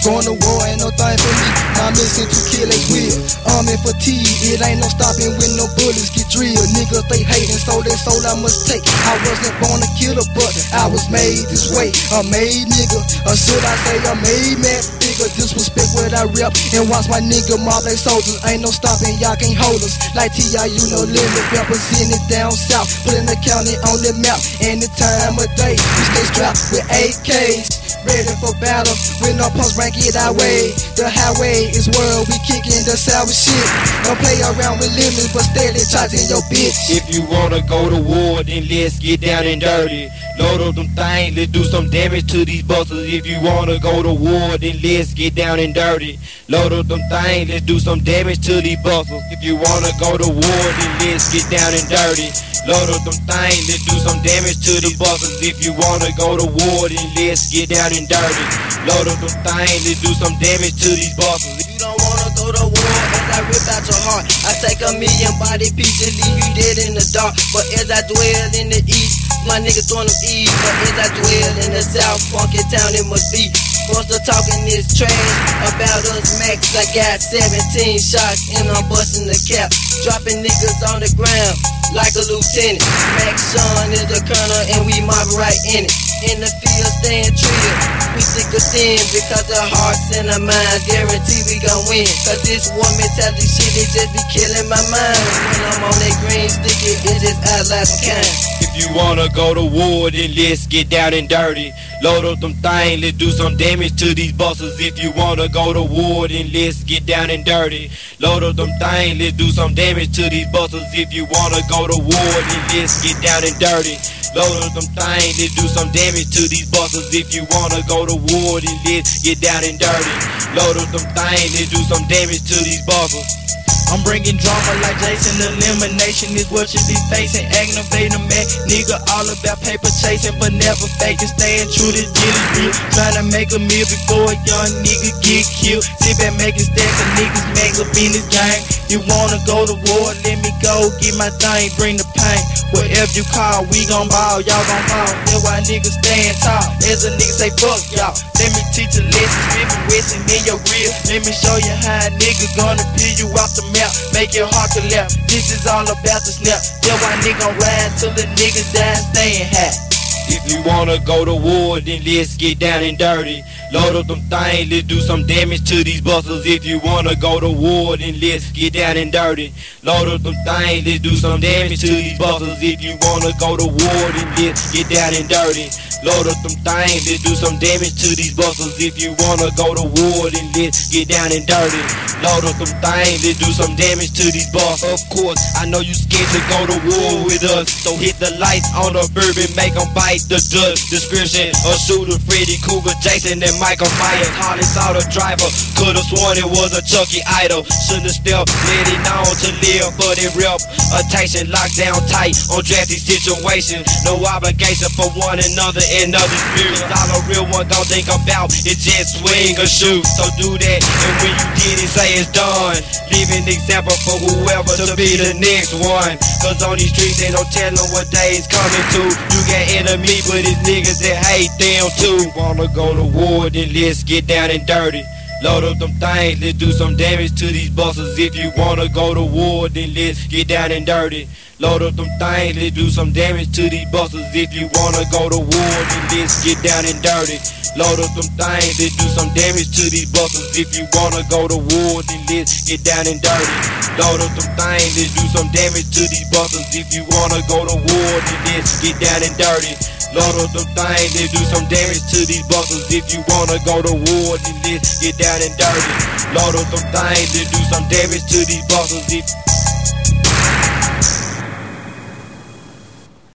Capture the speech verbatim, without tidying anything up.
Going to war ain't no thing for me. My mission to kill is will. Arm and fatigue, it ain't no stopping when no bullets get drilled. Niggas they hating, so that soul I must take. I wasn't born to kill a but I was made this way. A made nigga, or should I say a made man? Bigger disrespect what I rep and watch my nigga mob they soldiers. Ain't no stopping, y'all can't hold us. Like T I U, no limit, representing down south, putting the county on the map. Any time of day, we stay strapped with A Ks, ready for battle. With no pumps, rank it our way. The highway is world, we kicking the sour shit. Don't play around with limits, but steady charging your bitch. If you wanna go to war, then let's get down and dirty. Load up them things, let's do some damage to these busters. If you wanna go to war, then let's get down and dirty. Load up them things, let's do some damage to these busters. If you wanna go to war, then let's get down and dirty. Load up them things, let's do some damage to the busters. If you wanna go to war, then let's get down and dirty. Load up them things, let's do some damage to these busters. You don't wanna go to war as I rip out your heart. I take a million body pieces, leave you dead in the dark. But as I dwell in the east, my niggas throwing them east. But as I dwell in the south, funky town it must be. Buster talking this trash about us max. I got seventeen shots and I'm busting the cap, dropping niggas on the ground like a lieutenant. Max Sean is the colonel and we mob right in it. In the field staying trill, we thick or thin, because the hearts and the minds guarantee we gon' win. Cause this war mentality shit, it just be killing my mind. When I'm on that green sticky, it just act like some kind. If you wanna go to war, then let's get down and dirty. Load up them things, let's do some damage to these busters. If you wanna go to war, then let's get down and dirty. Load up them things, let's do some damage to these busters. If you wanna go to war, then let's get down and dirty. Load up them things, let's do some damage to these busters. If you wanna go to war, then let's get down and dirty. Load up them things, let's do some damage to these busters. I'm bringing drama like Jason, elimination is what you be facing. Aggravating man, nigga, all about paper chasing, but never faking, staying true to get it real. Trying to make a meal before a young nigga get killed. Sit back making stacks of niggas make up in this gang. You wanna go to war, let me go, get my thing, bring the pain. Whatever you call, we gon' ball, y'all gon' fall. That's why niggas stand tall, as a nigga say fuck y'all. Let me teach a lesson, living resting in your real. Let me show you how a nigga gonna peel you off the map, make your heart collapse. This is all about the snap. That's why nigga ride till the niggas die staying high. If you wanna go to war, then let's get down and dirty. Load up them things, let's do some damage to these busters. If you wanna go to war, then let's get down and dirty. Load up them things, let's do some damage to these busters. If you wanna go to war, then let's get down and dirty. Load up them things, let's do some damage to these busters. If you wanna go to war, then let's get down and dirty. Load up them things, let's do some damage to these busters. Of course, I know you scared to go to war with us, so hit the lights on the bourbon, make them bite the dust. Description of shooter Freddy Cougar, Jason and Michael Myers. Hardly saw the driver, could've sworn it was a Chucky idol. Should've stepped, let it known to live, but it rep. Attention locked down tight on drastic situations. No obligation for one another and other spirits. All a real one gon' think about is just swing or shoot. So do that, and when you get it, say it's done. Leave an example for whoever to be the next one. Cause on these streets ain't no telling what day it's coming to. You got enemy, but it's niggas that hate them too. Wanna go to war, then let's get down and dirty. Load up them things, let's do some damage to these busters. If you wanna go to war, then let's get down and dirty. Load up them things, let's do some damage to these busters. If you wanna go to war, then let's get down and dirty. Load up them things, let's do some damage to these busters. If you wanna go to war, then let's get down and dirty. Load up them things, let's do some damage to these busters. If you wanna go to war, then let's get down and dirty. Load up them things, let's do some damage to these busters. If you wanna go to war, then let's get down and dirty. Load up them things, let's do some damage to these busters. If